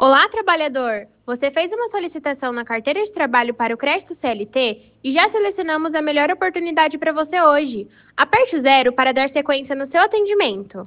Olá, trabalhador! Você fez uma solicitação na carteira de trabalho para o crédito CLT e já selecionamos a melhor oportunidade para você hoje. Aperte o 0 para dar sequência no seu atendimento.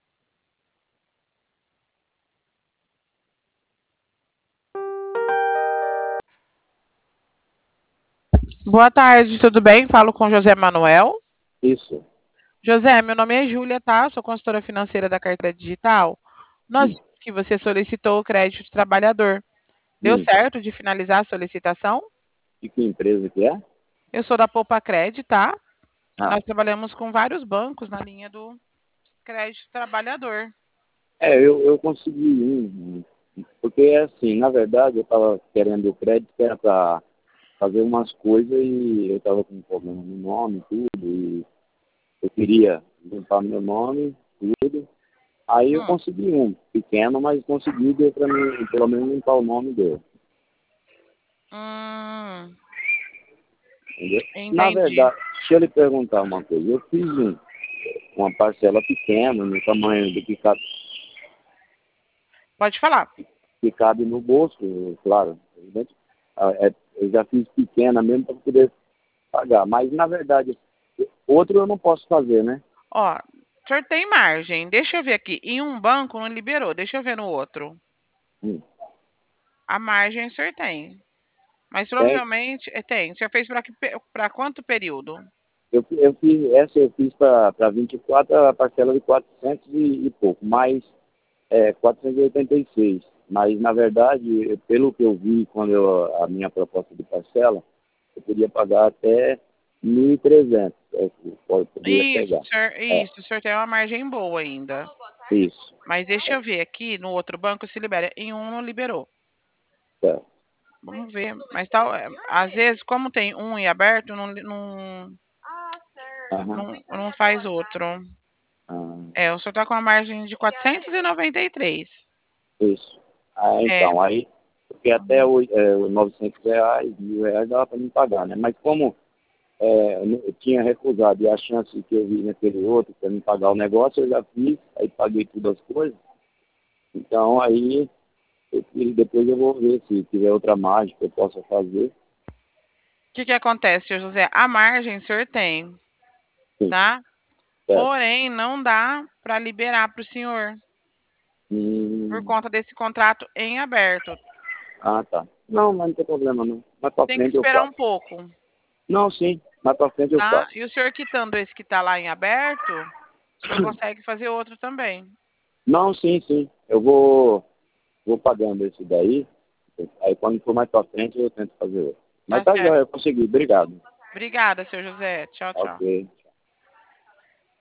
Boa tarde, tudo bem? Falo com José Manuel. Isso. José, meu nome é Júlia, tá? Sou consultora financeira da Carteira Digital. Nós Hum, vimos que você solicitou o crédito trabalhador. Deu hum. certo de finalizar a solicitação? E que empresa que é? Eu sou da Poupa Cred, tá? Ah, Nós trabalhamos com vários bancos na linha do crédito trabalhador. eu consegui porque assim, na verdade, eu estava querendo o crédito que era para fazer umas coisas e eu estava com um problema no nome, tudo, e eu queria limpar meu nome, tudo. Aí eu Hum, consegui um, pequeno, mas consegui, deu para mim, pelo menos limpar o nome dele, hum, entendeu? Na entendi. verdade, deixa eu lhe perguntar uma coisa, eu fiz uma parcela pequena, no tamanho do Pode falar. que cabe no bolso, claro, evidente. Eu já fiz pequena mesmo para poder pagar, mas na verdade, outro eu não posso fazer, né? Ó, o senhor tem margem. Deixa eu ver aqui. Em um banco não liberou. Deixa eu ver no outro. Hum. A margem o senhor tem. Mas Tem, provavelmente tem. O senhor fez para quanto período? eu fiz, essa eu fiz para 24, a parcela de 400 e pouco, mais 486. Mas, na verdade, pelo que eu vi, quando a minha proposta de parcela, eu podia pagar até 1.300, poderia Isso, pegar. senhor, É, isso, o senhor tem uma margem boa ainda. isso, Mas deixa eu ver aqui no outro banco se libera. Em um não liberou. certo. Vamos ver. Mas tal, às vezes, como tem um em aberto, Aham. não faz outro. Ah, É, o senhor está com uma margem de 493. isso. É. Então, aí, porque até os R$ 900, R$ 1.000 dava para me pagar, né? Mas como eu tinha recusado e a chance que eu vi naquele outro para me pagar o negócio, eu já fiz, aí paguei todas as coisas. Então, aí, depois eu vou ver se tiver outra margem que eu possa fazer. O que que acontece, senhor José? A margem o senhor tem, Sim, tá? certo. Porém, não dá para liberar para o senhor por Hum, conta desse contrato em aberto. tá. Não, mas não tem problema, não. Mais para Tem que frente eu esperar faço. um pouco, Não, sim, mais para frente eu tá? faço. E o senhor quitando esse que está lá em aberto, o senhor consegue fazer outro também. Não, sim, sim. Eu vou pagando esse daí. Aí quando for mais pra frente eu tento fazer outro. Mas Tá tá certo. joia, eu consegui. Obrigado. Obrigada, senhor José. Tchau, tchau. Ok.